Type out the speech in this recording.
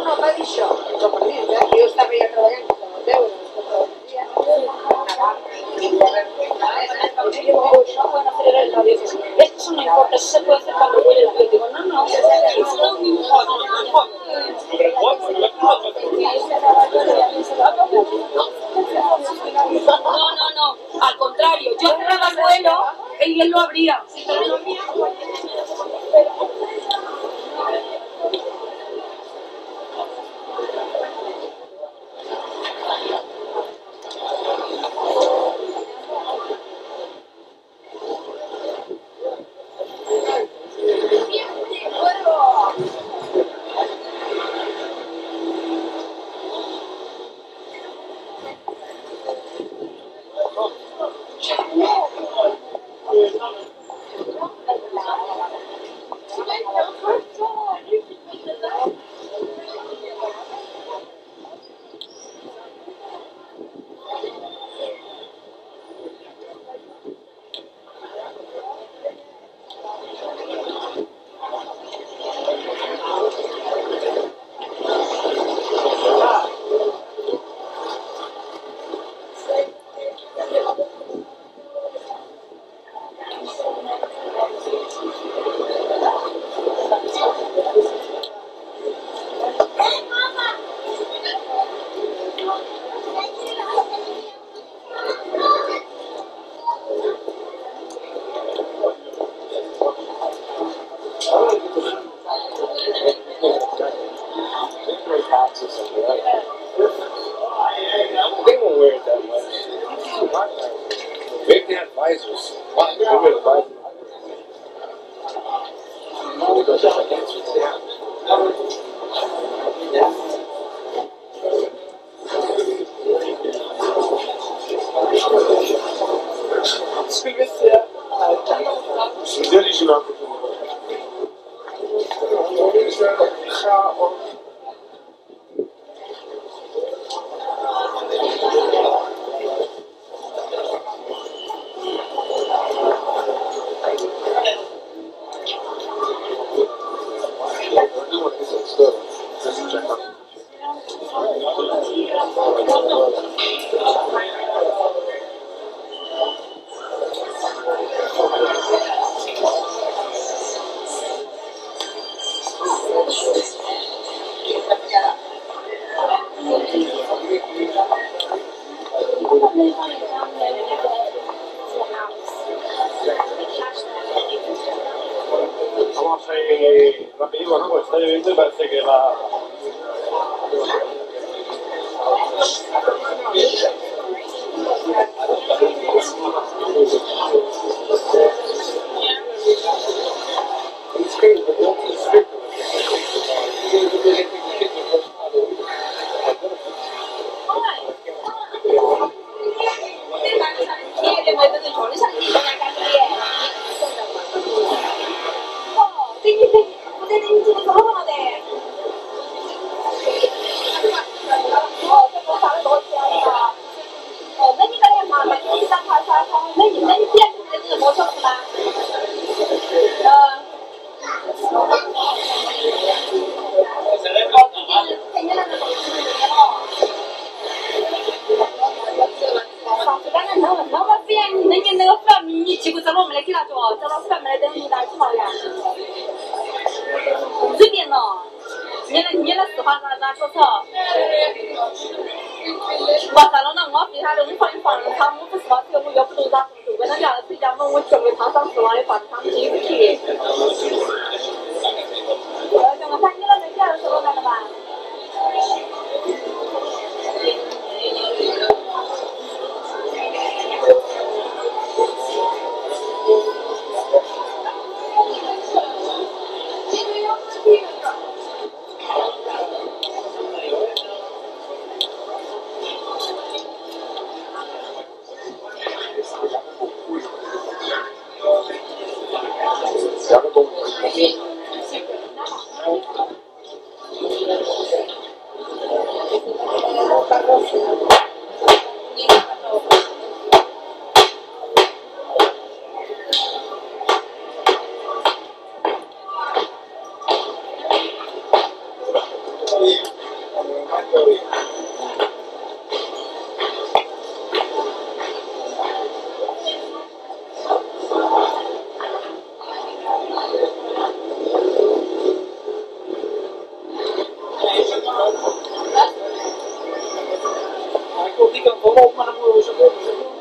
no, m'ha dit això. Com per dir, que jo estava ja treballant fins a les 10 pueden hacer el radio. Esto no importa, eso se puede hacer cuando huele la piel. Digo, no, no, eso no me importa. No, al contrario, yo cerraba el vuelo y él lo abría. Vamos a ir rapidito, ¿no? Pues está lloviendo y parece que va... Ik wil die kant wel op, maar dan moeten we zo goed.